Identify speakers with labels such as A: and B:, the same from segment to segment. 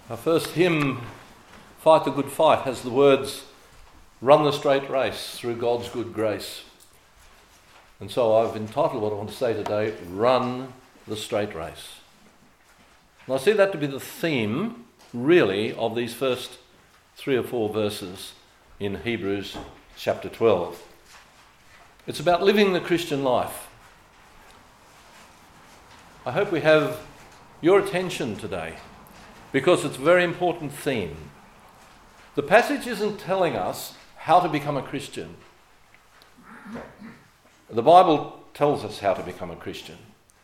A: Our first hymn, Fight the Good Fight, has the words, "Run the straight race through God's good grace." And so I've entitled what I want to say today, Run the Straight Race. And I see that to be the theme, really, of these first 3 or 4 verses in Hebrews chapter 12. It's about living the Christian life. I hope we have your attention today, because it's a very important theme. The passage isn't telling us how to become a Christian. The Bible tells us how to become a Christian.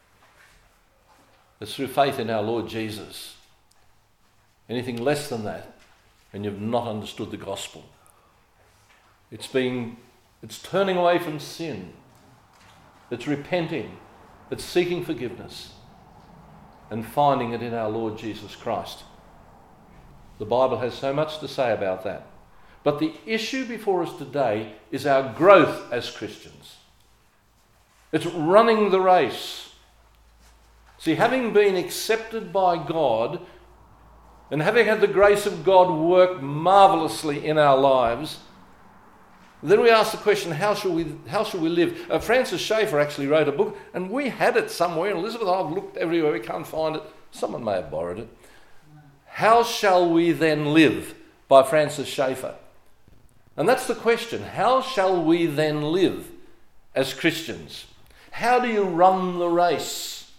A: It's through faith in our Lord Jesus. Anything less than that, and you've not understood the gospel. It's turning away from sin. It's repenting. It's seeking forgiveness and finding it in our Lord Jesus Christ. The Bible has so much to say about that. But the issue before us today is our growth as Christians. It's running the race. See, having been accepted by God and having had the grace of God work marvellously in our lives, then we ask the question, how shall we live? Francis Schaeffer actually wrote a book, and we had it somewhere. Elizabeth and I have looked everywhere, we can't find it. Someone may have borrowed it. How Shall We Then Live? By Francis Schaeffer. And that's the question. How shall we then live as Christians? How do you run the race?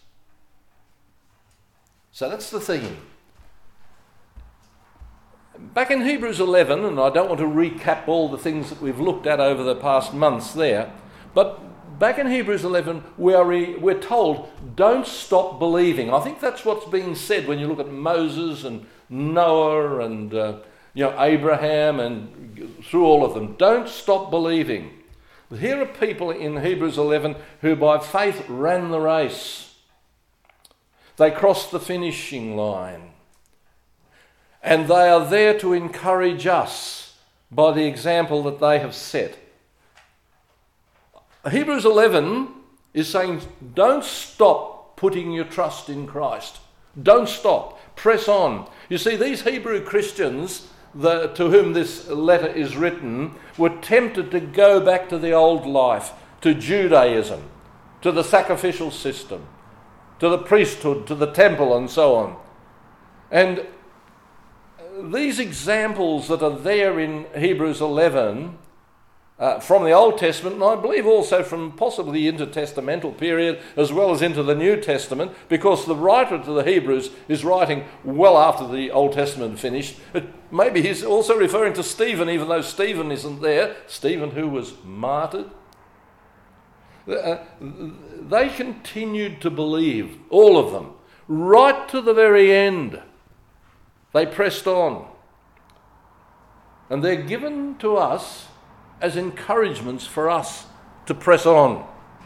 A: So that's the theme. Back in Hebrews 11, and I don't want to recap all the things that we've looked at over the past months there, but back in Hebrews 11, we're told, don't stop believing. I think that's what's being said when you look at Moses and Noah and Abraham and through all of them. Don't stop believing. Here are people in Hebrews 11 who by faith ran the race. They crossed the finishing line. And they are there to encourage us by the example that they have set. Hebrews 11 is saying, don't stop putting your trust in Christ. Don't stop. Press on. You see, these Hebrew Christians to whom this letter is written were tempted to go back to the old life, to Judaism, to the sacrificial system, to the priesthood, to the temple and so on. And these examples that are there in Hebrews 11 from the Old Testament, and I believe also from possibly the intertestamental period as well as into the New Testament, because the writer to the Hebrews is writing well after the Old Testament finished. Maybe he's also referring to Stephen, even though Stephen isn't there. Stephen, who was martyred. They continued to believe, all of them, right to the very end. They pressed on. And they're given to us as encouragements for us to press on.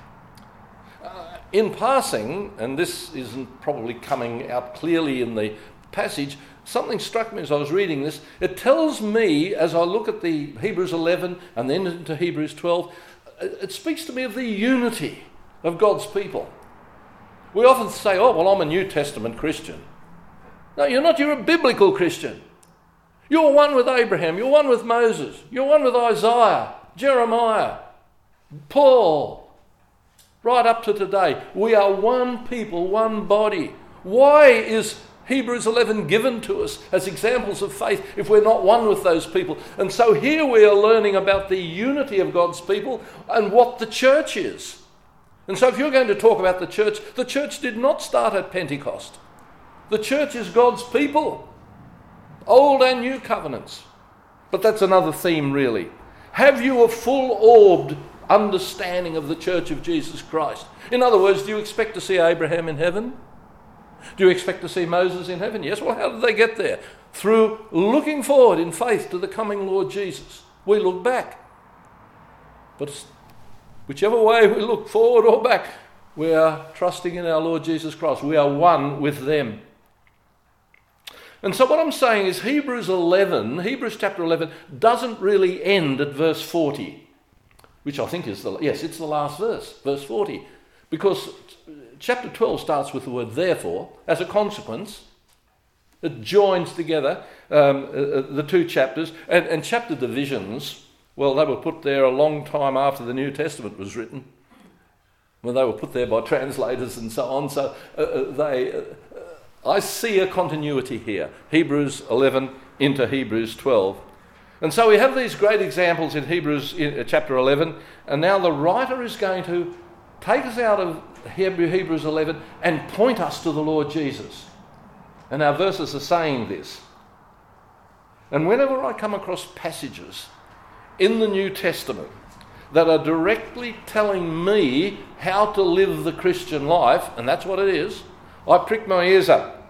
A: In passing, and this isn't probably coming out clearly in the passage, something struck me as I was reading this. It tells me, as I look at the Hebrews 11 and then into Hebrews 12, it speaks to me of the unity of God's people. We often say, oh, well, I'm a New Testament Christian. No, you're not. You're a biblical Christian. You're one with Abraham. You're one with Moses. You're one with Isaiah, Jeremiah, Paul, right up to today. We are one people, one body. Why is Hebrews 11 given to us as examples of faith if we're not one with those people? And so here we are learning about the unity of God's people and what the church is. And so if you're going to talk about the church did not start at Pentecost. The church is God's people, old and new covenants. But that's another theme, really. Have you a full-orbed understanding of the church of Jesus Christ? In other words, do you expect to see Abraham in heaven? Do you expect to see Moses in heaven? Yes. Well, how did they get there? Through looking forward in faith to the coming Lord Jesus. We look back. But whichever way we look forward or back, we are trusting in our Lord Jesus Christ. We are one with them. And so what I'm saying is Hebrews chapter 11, doesn't really end at verse 40, which I think is it's the last verse, verse 40, because chapter 12 starts with the word therefore, as a consequence, It joins together the two chapters. And chapter divisions, well, they were put there a long time after the New Testament was written. Well, they were put there by translators and so on. So I see a continuity here. Hebrews 11 into Hebrews 12. And so we have these great examples in Hebrews chapter 11. And now the writer is going to take us out of Hebrews 11 and point us to the Lord Jesus. And our verses are saying this. And whenever I come across passages in the New Testament that are directly telling me how to live the Christian life, and that's what it is, I prick my ears up.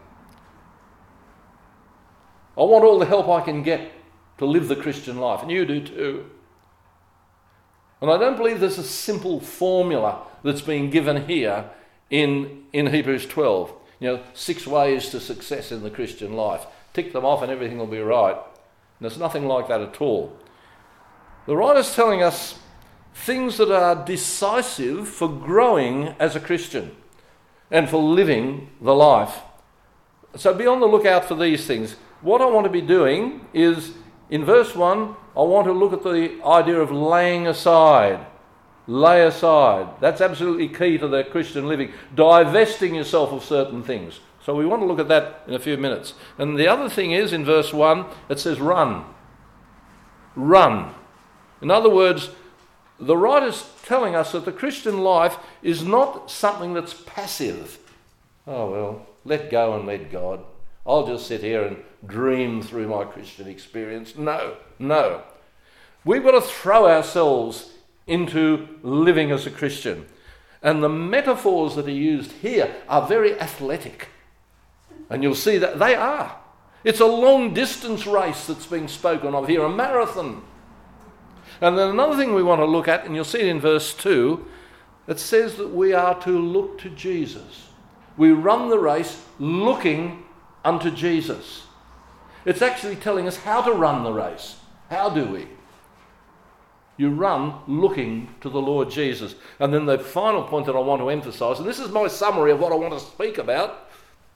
A: I want all the help I can get to live the Christian life, and you do too. And I don't believe there's a simple formula that's being given here in Hebrews 12. 6 ways to success in the Christian life. Tick them off and everything will be right. And there's nothing like that at all. The writer's telling us things that are decisive for growing as a Christian and for living the life. So be on the lookout for these things. What I want to be doing is, in verse 1, I want to look at the idea of laying aside. Lay aside. That's absolutely key to the Christian living. Divesting yourself of certain things. So we want to look at that in a few minutes. And the other thing is, in verse 1, it says run. Run. In other words, the writer's telling us that the Christian life is not something that's passive. Oh, well, let go and let God. I'll just sit here and dream through my Christian experience. No. We've got to throw ourselves into living as a Christian. And the metaphors that are used here are very athletic. And you'll see that they are. It's a long distance race that's being spoken of here, a marathon. And then another thing we want to look at, and you'll see it in verse 2, it says that we are to look to Jesus. We run the race looking unto Jesus. It's actually telling us how to run the race. How do we? You run looking to the Lord Jesus. And then the final point that I want to emphasise, and this is my summary of what I want to speak about,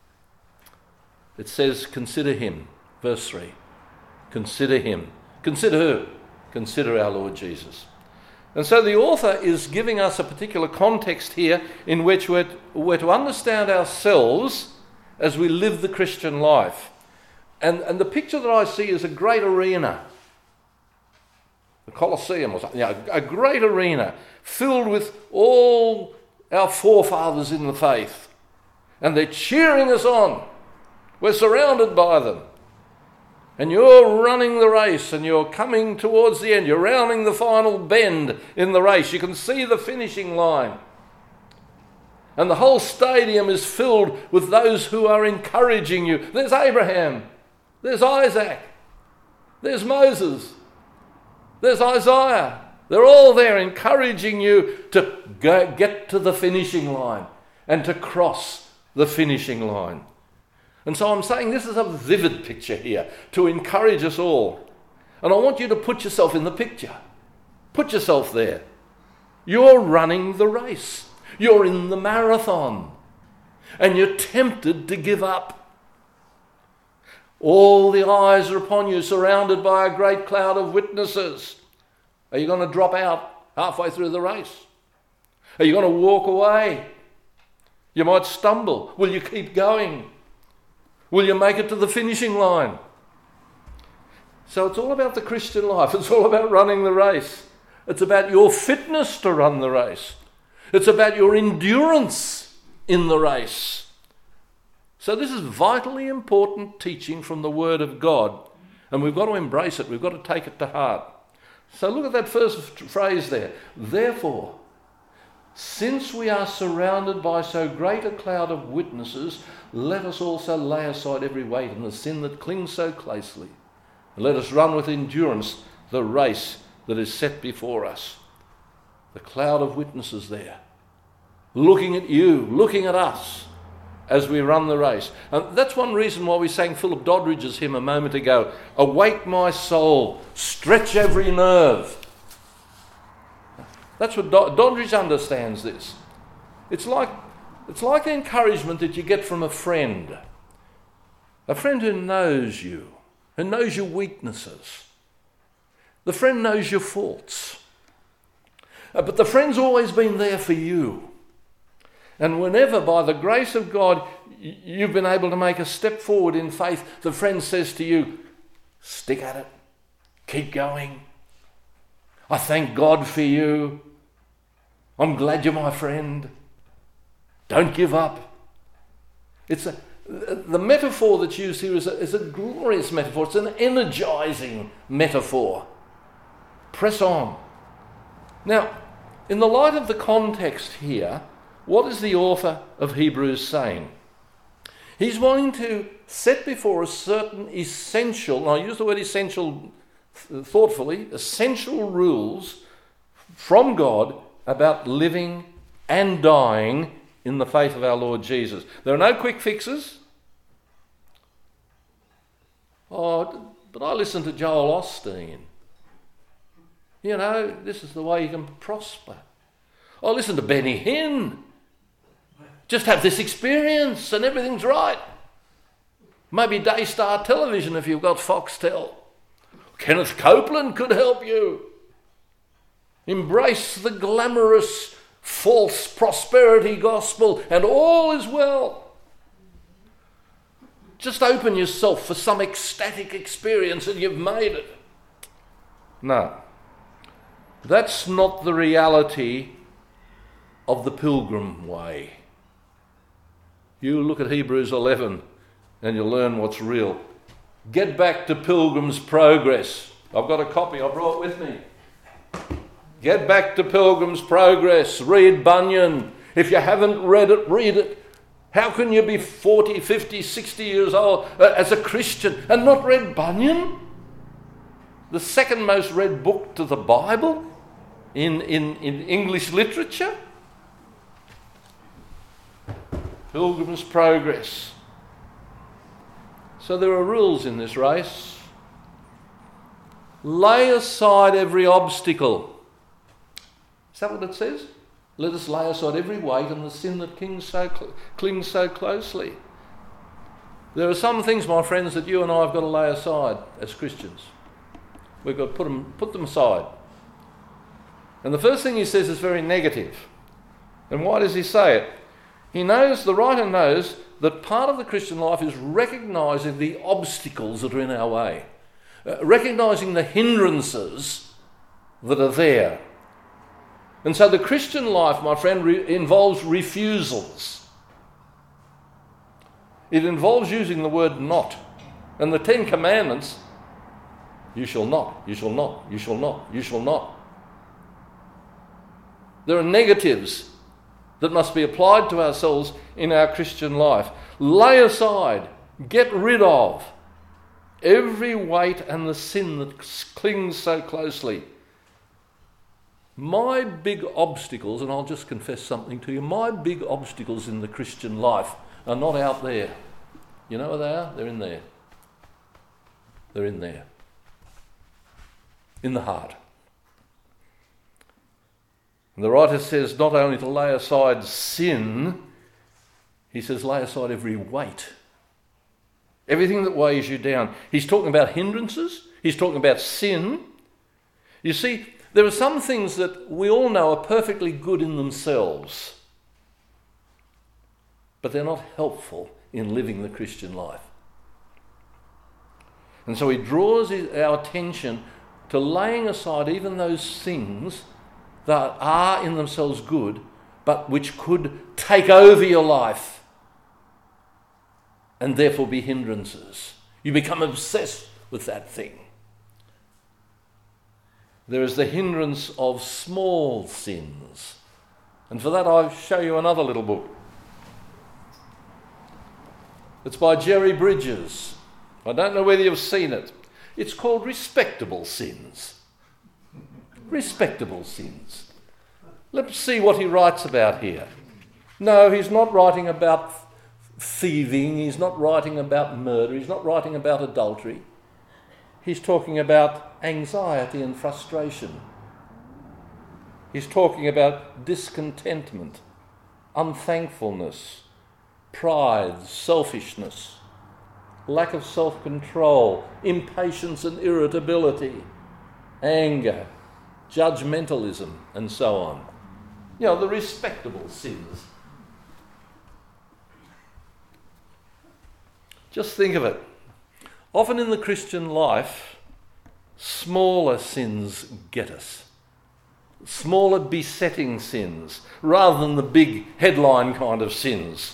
A: it says, consider him. Verse 3. Consider him. Consider who? Consider our Lord Jesus. And so the author is giving us a particular context here in which we're to understand ourselves as we live the Christian life. And the picture that I see is a great arena. The Colosseum or something. A great arena filled with all our forefathers in the faith. And they're cheering us on. We're surrounded by them. And you're running the race and you're coming towards the end. You're rounding the final bend in the race. You can see the finishing line. And the whole stadium is filled with those who are encouraging you. There's Abraham. There's Isaac. There's Moses. There's Isaiah. They're all there encouraging you to get to the finishing line and to cross the finishing line. And so I'm saying this is a vivid picture here to encourage us all. And I want you to put yourself in the picture. Put yourself there. You're running the race. You're in the marathon. And you're tempted to give up. All the eyes are upon you, surrounded by a great cloud of witnesses. Are you going to drop out halfway through the race? Are you going to walk away? You might stumble. Will you keep going? Will you make it to the finishing line? So it's all about the Christian life. It's all about running the race. It's about your fitness to run the race. It's about your endurance in the race. So this is vitally important teaching from the Word of God. And we've got to embrace it. We've got to take it to heart. So look at that first phrase there. Therefore, since we are surrounded by so great a cloud of witnesses, let us also lay aside every weight and the sin that clings so closely. And let us run with endurance the race that is set before us. The cloud of witnesses there, looking at you, looking at us as we run the race. And that's one reason why we sang Philip Doddridge's hymn a moment ago. Awake my soul, stretch every nerve. That's what Doddridge understands this. It's like the encouragement that you get from a friend. A friend who knows you, who knows your weaknesses. The friend knows your faults. But the friend's always been there for you. And whenever, by the grace of God, you've been able to make a step forward in faith, the friend says to you, stick at it, keep going. I thank God for you. I'm glad you're my friend. Don't give up. The metaphor that's used here is a glorious metaphor. It's an energizing metaphor. Press on. Now, in the light of the context here, what is the author of Hebrews saying? He's wanting to set before us certain essential, and I use the word essential thoughtfully, essential rules from God about living and dying in the faith of our Lord Jesus. There are no quick fixes. Oh, but I listen to Joel Osteen. You know, this is the way you can prosper. I listen to Benny Hinn. Just have this experience and everything's right. Maybe Daystar Television if you've got Foxtel. Kenneth Copeland could help you. Embrace the glamorous false prosperity gospel and all is well. Just open yourself for some ecstatic experience and you've made it. No. That's not the reality of the pilgrim way. You look at Hebrews 11 and you'll learn what's real. Get back to Pilgrim's Progress. I've got a copy I brought with me. Get back to Pilgrim's Progress. Read Bunyan. If you haven't read it, read it. How can you be 40, 50, 60 years old as a Christian and not read Bunyan? The second most read book to the Bible in English literature. Pilgrim's Progress. So there are rules in this race. Lay aside every obstacle. Is that what it says? Let us lay aside every weight and the sin that clings so closely. There are some things, my friends, that you and I have got to lay aside as Christians. We've got to put them aside. And the first thing he says is very negative. And why does he say it? The writer knows that part of the Christian life is recognising the obstacles that are in our way, recognising the hindrances that are there. And so the Christian life, my friend, involves refusals. It involves using the word not. And the 10 Commandments, you shall not, you shall not, you shall not, you shall not. There are negatives that must be applied to ourselves in our Christian life. Lay aside, get rid of every weight and the sin that clings so closely. My big obstacles, and I'll just confess something to you, my big obstacles in the Christian life are not out there. You know where they are? They're in there. They're in there. In the heart. And the writer says not only to lay aside sin, he says lay aside every weight. Everything that weighs you down. He's talking about hindrances. He's talking about sin. You see, there are some things that we all know are perfectly good in themselves, but they're not helpful in living the Christian life. And so he draws our attention to laying aside even those things that are in themselves good, but which could take over your life and therefore be hindrances. You become obsessed with that thing. There is the hindrance of small sins. And for that I'll show you another little book. It's by Jerry Bridges. I don't know whether you've seen it. It's called Respectable Sins. Respectable Sins. Let's see what he writes about here. No, he's not writing about thieving. He's not writing about murder. He's not writing about adultery. He's talking about anxiety and frustration. He's talking about discontentment, unthankfulness, pride, selfishness. lack of self-control, impatience and irritability, anger, judgmentalism, and so on. You know, the respectable sins. Just think of it. Often in the Christian life, smaller sins get us. Smaller besetting sins, rather than the big headline kind of sins.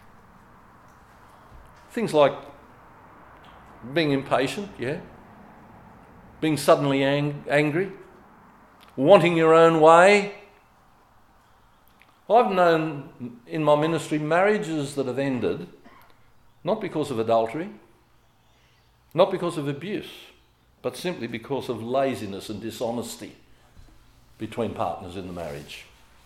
A: Things like being impatient, yeah. Being suddenly angry. Wanting your own way. I've known in my ministry marriages that have ended not because of adultery, not because of abuse, but simply because of laziness and dishonesty between partners in the marriage.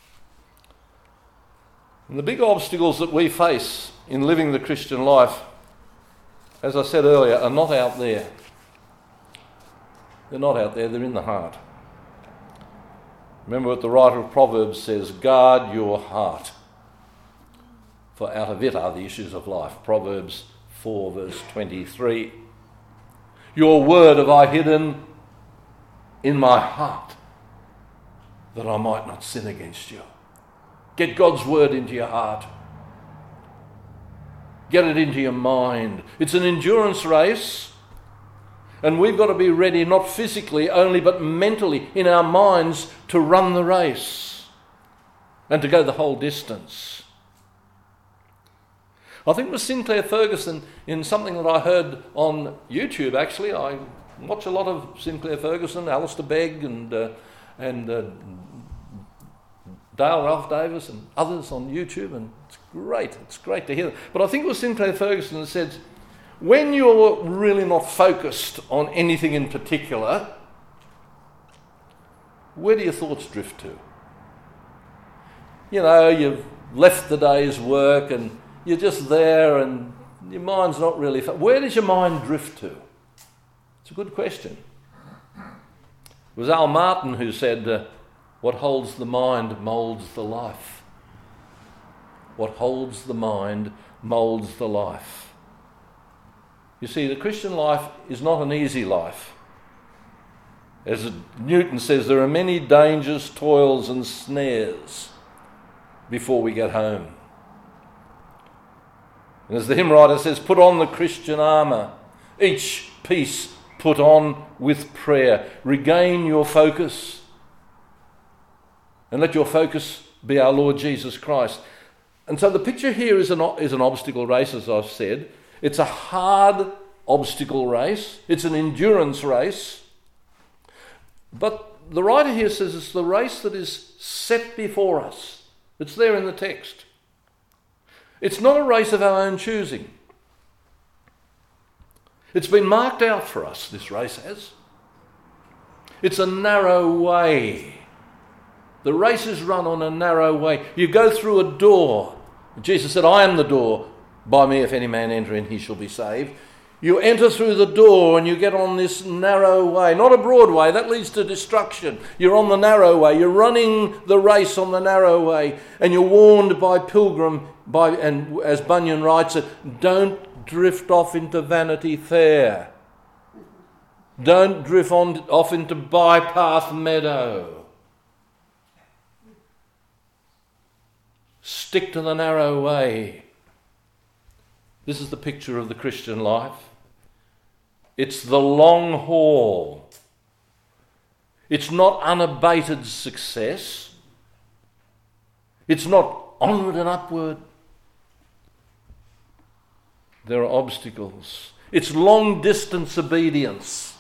A: And the big obstacles that we face in living the Christian life, as I said earlier, are not out there. They're not out there, they're in the heart. Remember what the writer of Proverbs says, guard your heart, for out of it are the issues of life. Proverbs 4 verse 23. Your word have I hidden in my heart, that I might not sin against you. Get God's word into your heart. Get it into your mind. It's an endurance race, and we've got to be ready, not physically only, but mentally, in our minds, to run the race and to go the whole distance. I think it was Sinclair Ferguson, in something that I heard on YouTube, actually. I watch a lot of Sinclair Ferguson, Alistair Begg and Dale Ralph Davis and others on YouTube, and it's great to hear them. But I think it was Sinclair Ferguson that said, when you're really not focused on anything in particular, where do your thoughts drift to? You know, you've left the day's work and you're just there and your mind's not really... Where does your mind drift to? It's a good question. It was Al Martin who said, what holds the mind moulds the life. What holds the mind moulds the life. You see, the Christian life is not an easy life. As Newton says, there are many dangers, toils and snares before we get home. And as the hymn writer says, put on the Christian armour, each piece put on with prayer. Regain your focus, and let your focus be our Lord Jesus Christ. And so the picture here is an obstacle race, as I've said. It's a hard obstacle race. It's an endurance race. But the writer here says it's the race that is set before us. It's there in the text. It's not a race of our own choosing. It's been marked out for us, this race has. It's a narrow way. The race is run on a narrow way. You go through a door. Jesus said, I am the door. By me, if any man enter in, he shall be saved. You enter through the door and you get on this narrow way. Not a broad way, that leads to destruction. You're on the narrow way. You're running the race on the narrow way. And you're warned by Pilgrim, and as Bunyan writes it, don't drift off into Vanity Fair. Don't drift off into Bypath Meadow. Stick to the narrow way. This is the picture of the Christian life. It's the long haul. It's not unabated success. It's not onward and upward. There are obstacles. It's long distance obedience.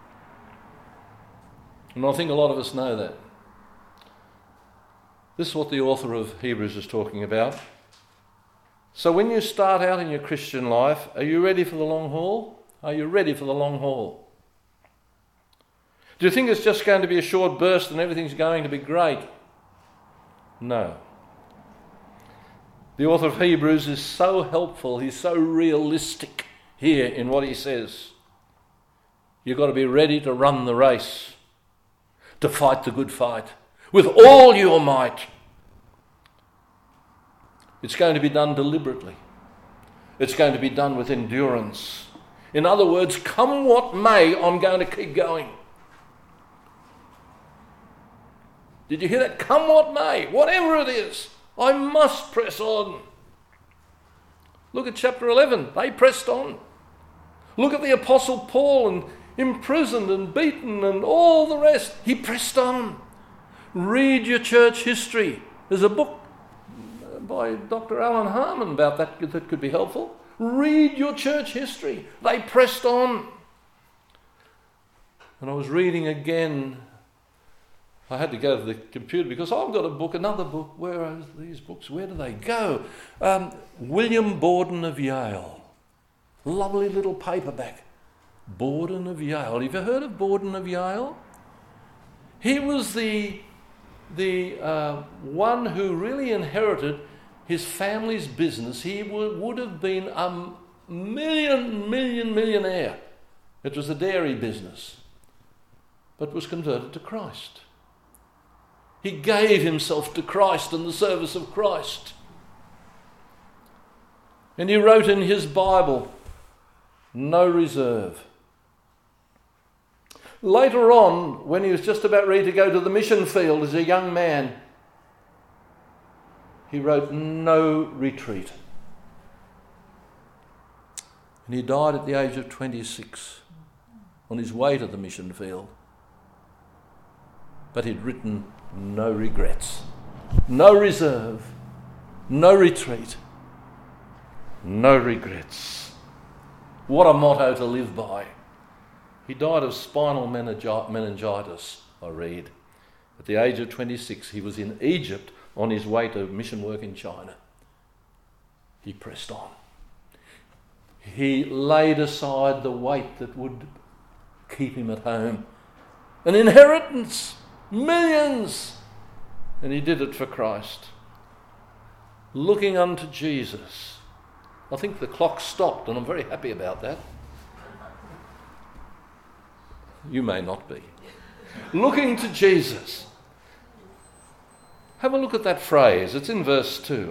A: And I think a lot of us know that. This is what the author of Hebrews is talking about. So when you start out in your Christian life, are you ready for the long haul? Are you ready for the long haul? Do you think it's just going to be a short burst and everything's going to be great? No. The author of Hebrews is so helpful, he's so realistic here in what he says. You've got to be ready to run the race, to fight the good fight, with all your might. It's going to be done deliberately. It's going to be done with endurance. In other words, come what may, I'm going to keep going. Did you hear that? Come what may, whatever it is, I must press on. Look at chapter 11. They pressed on. Look at the Apostle Paul, and imprisoned and beaten and all the rest. He pressed on. Read your church history. There's a book by Dr. Alan Harmon about that could be helpful. Read your church history. They pressed on. And I was reading again. I had to go to the computer because I've got a book, another book. Where are these books? Where do they go? William Borden of Yale. Lovely little paperback. Borden of Yale. Have you heard of Borden of Yale? He was the one who really inherited his family's business. He would have been a millionaire. It was a dairy business, but was converted to Christ. He gave himself to Christ and the service of Christ. And he wrote in his Bible, no reserve. Later on, when he was just about ready to go to the mission field as a young man, he wrote, no retreat. And he died at the age of 26 on his way to the mission field. But he'd written, no regrets, no reserve, no retreat, no regrets. What a motto to live by. He died of spinal meningitis, I read. At the age of 26, he was in Egypt on his way to mission work in China. He pressed on. He laid aside the weight that would keep him at home. An inheritance, millions. And he did it for Christ. Looking unto Jesus. I think the clock stopped, and I'm very happy about that. You may not be. Looking to Jesus. Have a look at that phrase. It's in verse 2.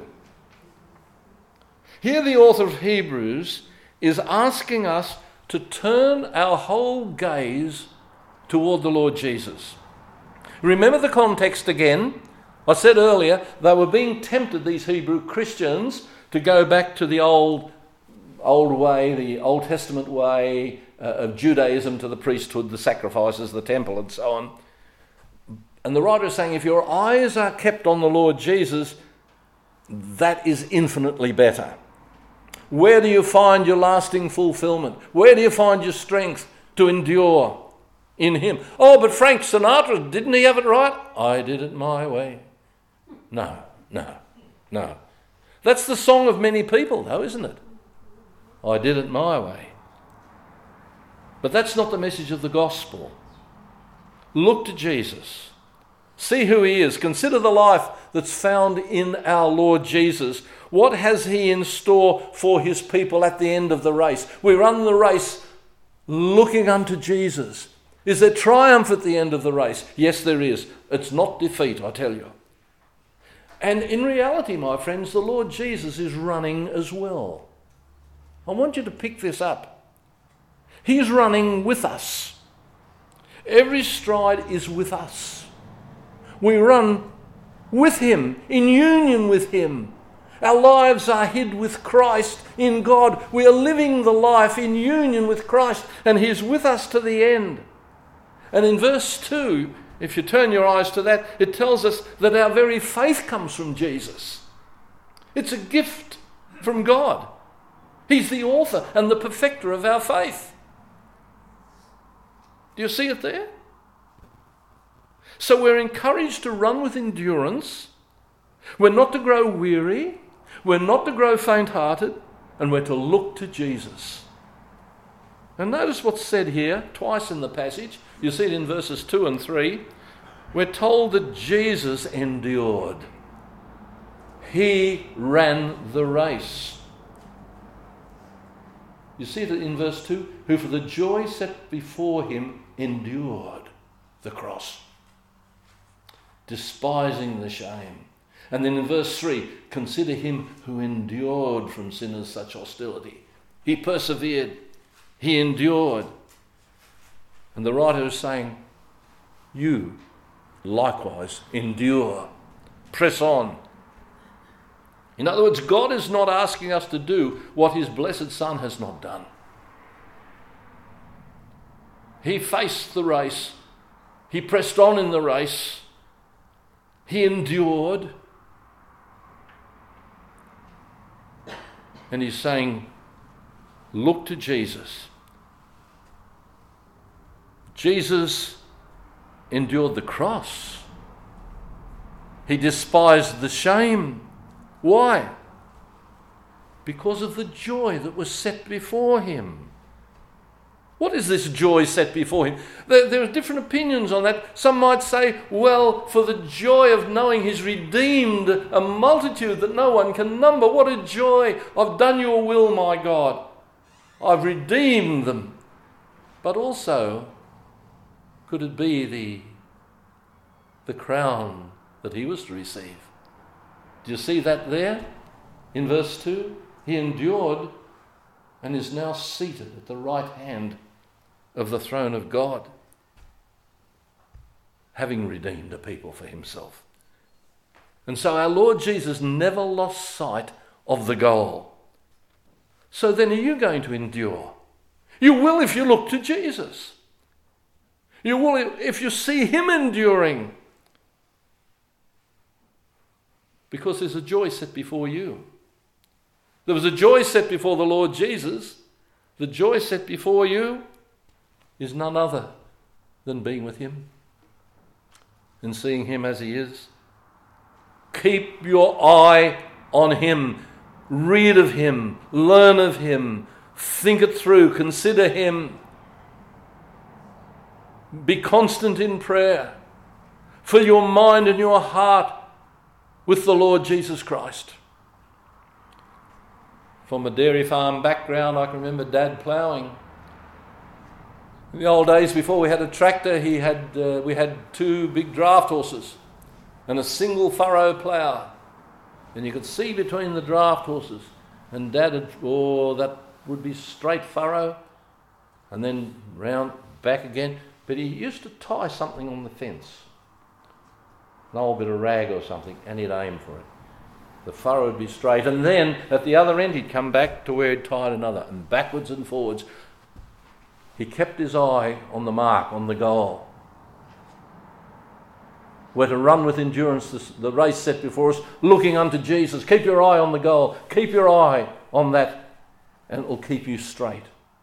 A: Here the author of Hebrews is asking us to turn our whole gaze toward the Lord Jesus. Remember the context again. I said earlier, they were being tempted, these Hebrew Christians, to go back to the old way, the Old Testament way of Judaism, to the priesthood, the sacrifices, the temple, and so on. And the writer is saying, if your eyes are kept on the Lord Jesus, that is infinitely better. Where do you find your lasting fulfillment? Where do you find your strength to endure? In him. Oh, but Frank Sinatra, didn't he have it right? I did it my way. No. That's the song of many people, though, isn't it? I did it my way. But that's not the message of the gospel. Look to Jesus. See who he is. Consider the life that's found in our Lord Jesus. What has he in store for his people at the end of the race? We run the race looking unto Jesus. Is there triumph at the end of the race? Yes, there is. It's not defeat, I tell you. And in reality, my friends, the Lord Jesus is running as well. I want you to pick this up. He's running with us. Every stride is with us. We run with him, in union with him. Our lives are hid with Christ in God. We are living the life in union with Christ, and he's with us to the end. And in verse 2, if you turn your eyes to that, it tells us that our very faith comes from Jesus. It's a gift from God. He's the author and the perfecter of our faith. Do you see it there? So we're encouraged to run with endurance. We're not to grow weary. We're not to grow faint-hearted. And we're to look to Jesus. And notice what's said here twice in the passage. You see it in verses 2 and 3. We're told that Jesus endured. He ran the race. You see it in verse 2. Who for the joy set before him endured the cross, despising the shame. And then in verse 3, consider him who endured from sinners such hostility. He persevered. He endured. And the writer is saying, you likewise endure. Press on. In other words, God is not asking us to do what his blessed Son has not done. He faced the race. He pressed on in the race. He endured. And he's saying, look to Jesus. Jesus endured the cross. He despised the shame. Why? Because of the joy that was set before him. What is this joy set before him? There are different opinions on that. Some might say, well, for the joy of knowing he's redeemed a multitude that no one can number. What a joy. I've done your will, my God. I've redeemed them. But also, could it be the crown that he was to receive? Do you see that there in verse 2? He endured and is now seated at the right hand of the throne of God, having redeemed a people for himself. And so our Lord Jesus never lost sight of the goal. So then are you going to endure? You will if you look to Jesus. You will if you see him enduring. Because there's a joy set before you. There was a joy set before the Lord Jesus. The joy set before you is none other than being with him and seeing him as he is. Keep your eye on him. Read of him. Learn of him. Think it through. Consider him. Be constant in prayer. Fill your mind and your heart with the Lord Jesus Christ. From a dairy farm background, I can remember Dad ploughing. In the old days, before we had a tractor, we had 2 big draft horses and a single furrow plough. And you could see between the draft horses. And Dad that would be straight furrow and then round back again. But he used to tie something on the fence, an old bit of rag or something, and he'd aim for it. The furrow would be straight, and then at the other end he'd come back to where he'd tied another, and backwards and forwards. He kept his eye on the mark, on the goal. We're to run with endurance the race set before us, looking unto Jesus. Keep your eye on the goal. Keep your eye on that, and it will keep you straight.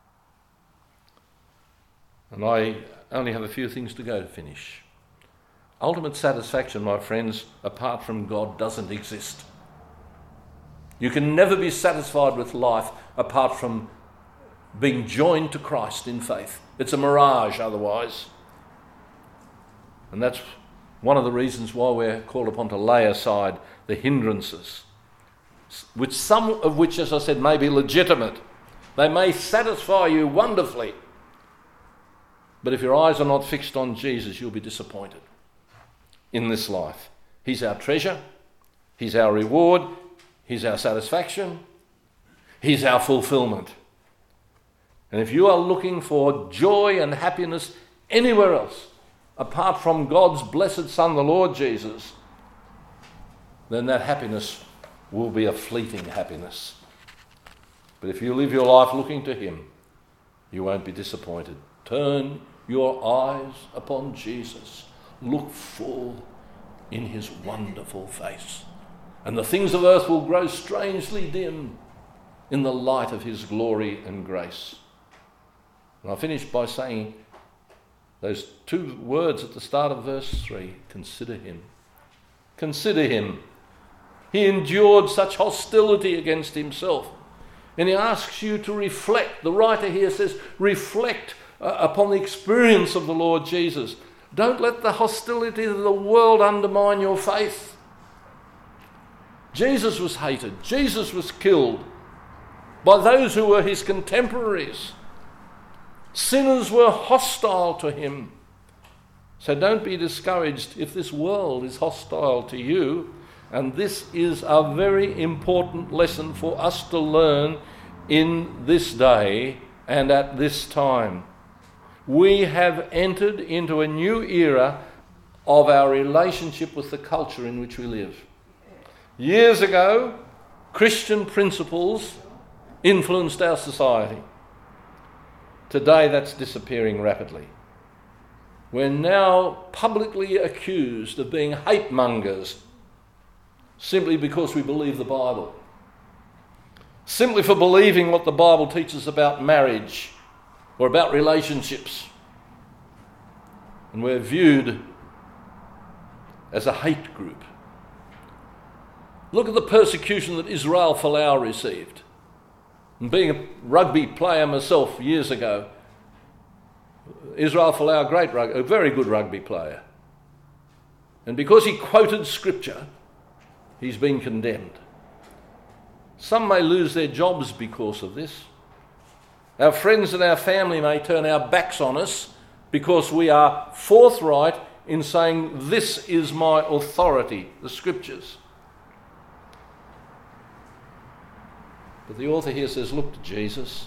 A: And I only have a few things to go to finish. Ultimate satisfaction, my friends, apart from God, doesn't exist. You can never be satisfied with life apart from being joined to Christ in faith. It's a mirage otherwise. And that's one of the reasons why we're called upon to lay aside the hindrances, which some of which, as I said, may be legitimate. They may satisfy you wonderfully. But if your eyes are not fixed on Jesus, you'll be disappointed in this life. He's our treasure. He's our reward. He's our satisfaction. He's our fulfillment. And if you are looking for joy and happiness anywhere else, apart from God's blessed Son, the Lord Jesus, then that happiness will be a fleeting happiness. But if you live your life looking to him, you won't be disappointed. Turn your eyes upon Jesus. Look full in his wonderful face. And the things of earth will grow strangely dim in the light of his glory and grace. And I'll finish by saying those 2 words at the start of verse 3. Consider him. Consider him. He endured such hostility against himself. And he asks you to reflect. The writer here says, reflect upon the experience of the Lord Jesus. Don't let the hostility of the world undermine your faith. Jesus was hated. Jesus was killed by those who were his contemporaries. Sinners were hostile to him. So don't be discouraged if this world is hostile to you. And this is a very important lesson for us to learn in this day and at this time. We have entered into a new era of our relationship with the culture in which we live. Years ago, Christian principles influenced our society. Today, that's disappearing rapidly. We're now publicly accused of being hate mongers simply because we believe the Bible. Simply for believing what the Bible teaches about marriage or about relationships. And we're viewed as a hate group. Look at the persecution that Israel Folau received. And being a rugby player myself years ago, Israel Folau, a very good rugby player. And because he quoted scripture, he's been condemned. Some may lose their jobs because of this. Our friends and our family may turn our backs on us because we are forthright in saying, this is my authority, the scriptures. But the author here says, look to Jesus.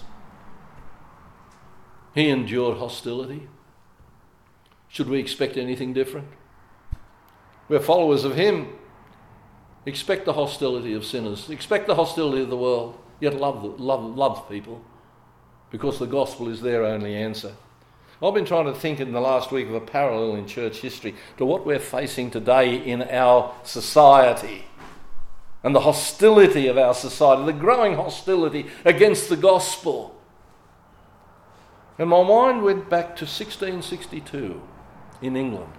A: He endured hostility. Should we expect anything different? We're followers of him. Expect the hostility of sinners. Expect the hostility of the world. Yet love people, because the gospel is their only answer. I've been trying to think in the last week of a parallel in church history to what we're facing today in our society and the hostility of our society, the growing hostility against the gospel. And my mind went back to 1662 in England.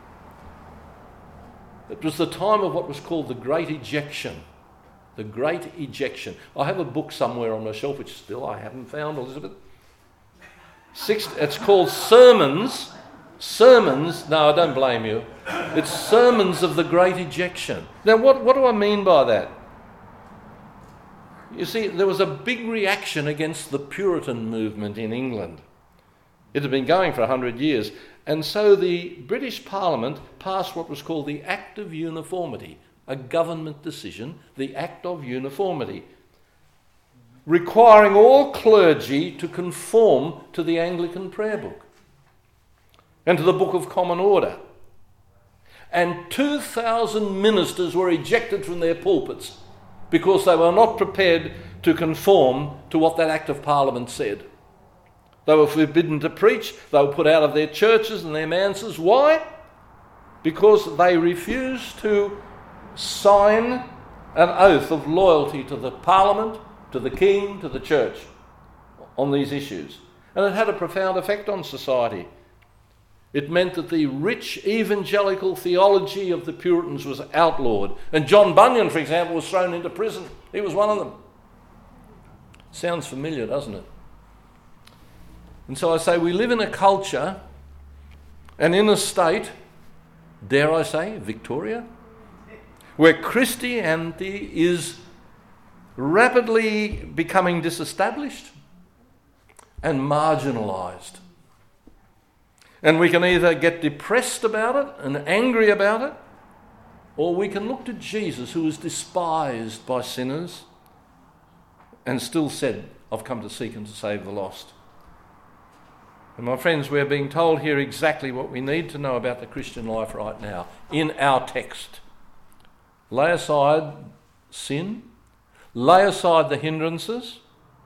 A: It was the time of what was called the Great Ejection. The Great Ejection. I have a book somewhere on my shelf, which still I haven't found, Elizabeth. It's called Sermons. No, I don't blame you. It's Sermons of the Great Ejection. Now, what do I mean by that? You see, there was a big reaction against the Puritan movement in England. It had been going for 100 years. And so the British Parliament passed what was called the Act of Uniformity, a government decision, the Act of Uniformity, requiring all clergy to conform to the Anglican Prayer Book and to the Book of Common Order. And 2,000 ministers were ejected from their pulpits because they were not prepared to conform to what that Act of Parliament said. They were forbidden to preach. They were put out of their churches and their manses. Why? Because they refused to sign an oath of loyalty to the Parliament, to the King, to the Church on these issues. And it had a profound effect on society. It meant that the rich evangelical theology of the Puritans was outlawed. And John Bunyan, for example, was thrown into prison. He was one of them. Sounds familiar, doesn't it? And so I say we live in a culture and in a state, dare I say, Victoria, where Christianity is rapidly becoming disestablished and marginalised. And we can either get depressed about it and angry about it, or we can look to Jesus, who was despised by sinners and still said, I've come to seek and to save the lost. And my friends, we're being told here exactly what we need to know about the Christian life right now in our text. Lay aside sin, lay aside the hindrances,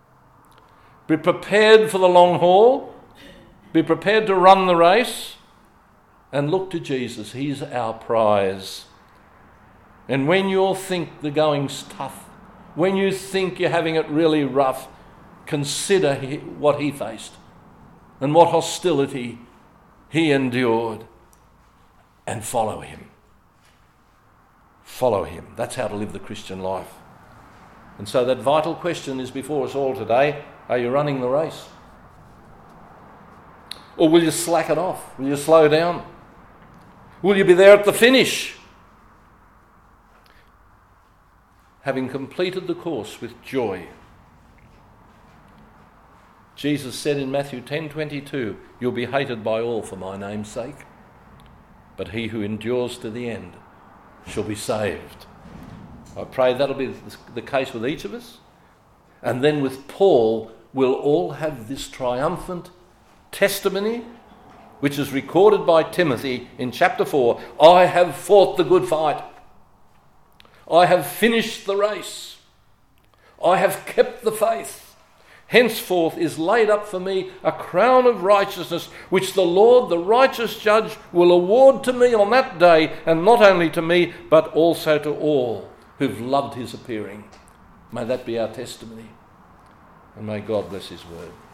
A: be prepared for the long haul, be prepared to run the race, and look to Jesus. He's our prize. And when you think the going's tough, when you think you're having it really rough, consider what he faced and what hostility he endured, and follow him. Follow him. That's how to live the Christian life. And so that vital question is before us all today. Are you running the race? Or will you slack it off? Will you slow down? Will you be there at the finish? Having completed the course with joy. Jesus said in Matthew 10:22, you'll be hated by all for my name's sake, but he who endures to the end shall be saved. I pray that'll be the case with each of us. And then with Paul, will all have this triumphant testimony, which is recorded by Timothy in chapter 4. I have fought the good fight. I have finished the race. I have kept the faith. Henceforth is laid up for me a crown of righteousness, which the Lord, the righteous judge, will award to me on that day, and not only to me, but also to all who've loved his appearing. May that be our testimony. And may God bless his word.